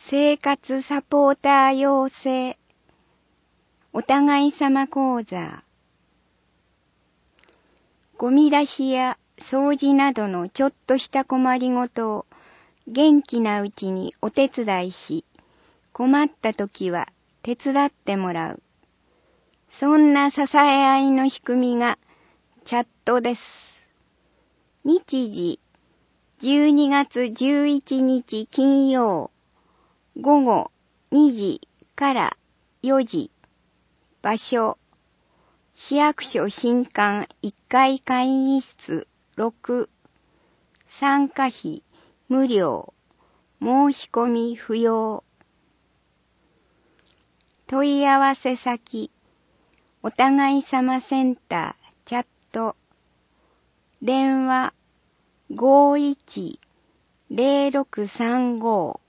生活サポーター養成お互い様講座。ゴミ出しや掃除などのちょっとした困りごとを元気なうちにお手伝いし、困った時は手伝ってもらう。そんな支え合いの仕組みがチャットです。日時12月11日金曜午後2時から4時。場所市役所新館1階会議室6。参加費無料。申し込み不要。問い合わせ先お互い様センターチャット。電話51-0635